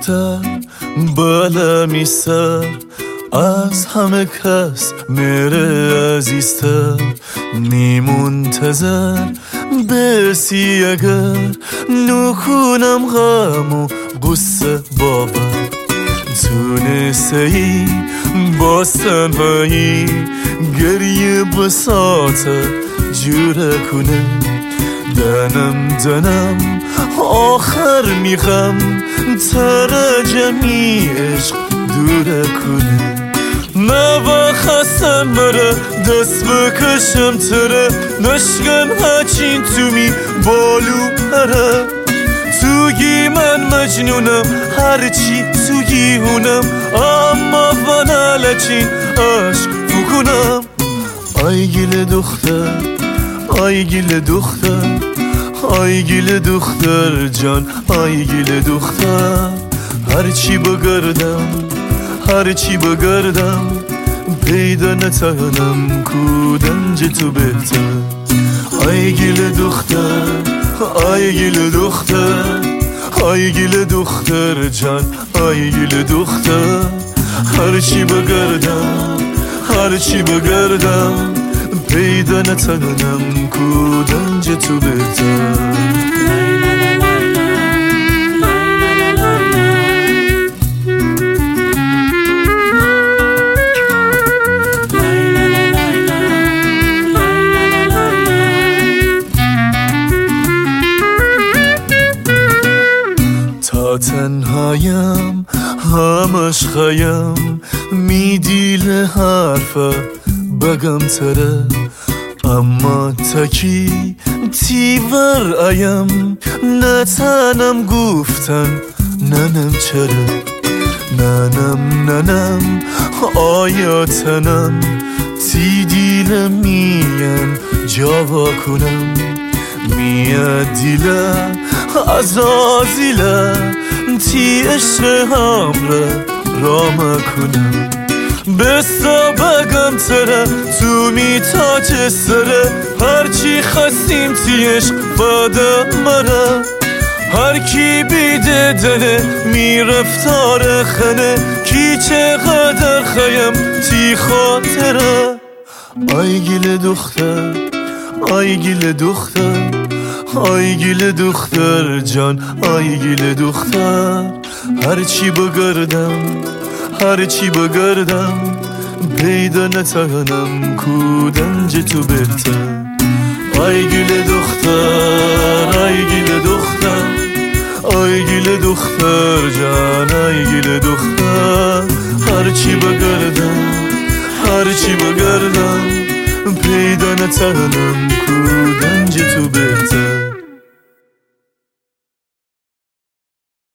دختر بلمی سر از همه کس میره عزیزتر میمونتظر برسی اگر نکنم غم و قصه باور تونسته ای باز تنهایی گریه بساته جوره کنه دنم آخر میخم ترجمی عشق دوره کنه نوا خستم بره دست بکشم تره نشکن هچین تو می بالو پره توگی من مجنونم هرچی توگی هونم اما ونالچین عشق بکنم آی گل دختر آی گل دختر آی گل دختر جان آی گل دختر هرچی بگردم هرچی بگردم پیدا نتانم کودنج تو بهتر آی گل دختر آی گل دختر آی گل دختر جان آی گل دختر هرچی بگردم هرچی بگردم پیدا نتانم کودنج تو بهتر تا تنهایم همش خیم میدیل حرفه بگم تره اما تکی تیور ایم نتنم گفتن ننم چرا ننم آیا تنم تی دیل مین جاوا کنم میاد دیله عزازیله تی عشق همره رام کنم بستا بگم تره تو می تاج سره هرچی خستیم تی عشق بده مره هر کی بیده دنه می رفتار خنه کی چقدر خیم تی خاطره آی گل دختر آی گل دختر آی گل دختر جان آی گل دختر هرچی بگردم هرچی بگردم پیدا نتانم کودنج تو بهتر آی گل دختر آی گل دختر آی گل دختر جان آی گل دختر هرچی بگردم هرچی بگردم پیدا نتانم کودنج تو بهتر